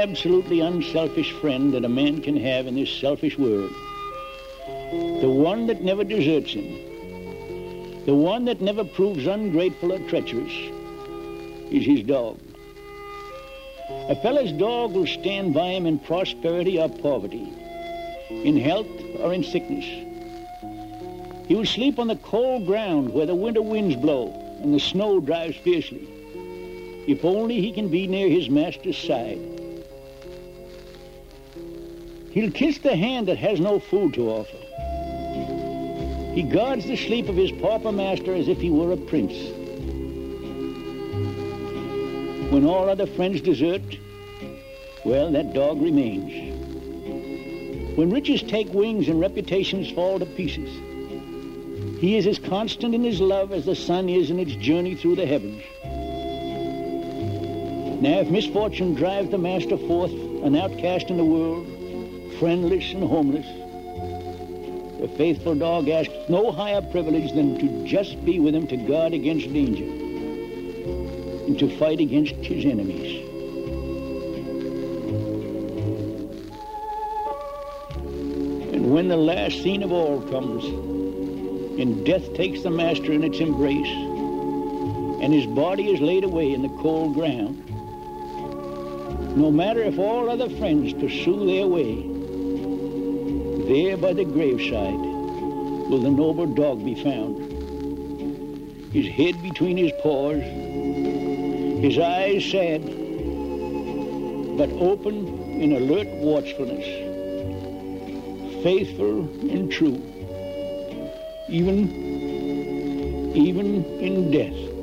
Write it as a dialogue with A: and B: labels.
A: absolutely unselfish friend that a man can have in this selfish world. The one that never deserts him. The one that never proves ungrateful or treacherous is his dog. A fellow's dog will stand by him in prosperity or poverty, in health or in sickness. He will sleep on the cold ground where the winter winds blow and the snow drives fiercely, if only he can be near his master's side. He'll kiss the hand that has no food to offer. He guards the sleep of his pauper master as if he were a prince. When all other friends desert, well, that dog remains. When riches take wings and reputations fall to pieces, he is as constant in his love as the sun is in its journey through the heavens. Now, if misfortune drives the master forth, an outcast in the world, friendless and homeless, the faithful dog asks no higher privilege than to just be with him to guard against danger and to fight against his enemies. And when the last scene of all comes, and death takes the master in its embrace, and his body is laid away in the cold ground, no matter if all other friends pursue their way, there by the graveside will the noble dog be found, his head between his paws, his eyes sad, but open in alert watchfulness, faithful and true, even in death.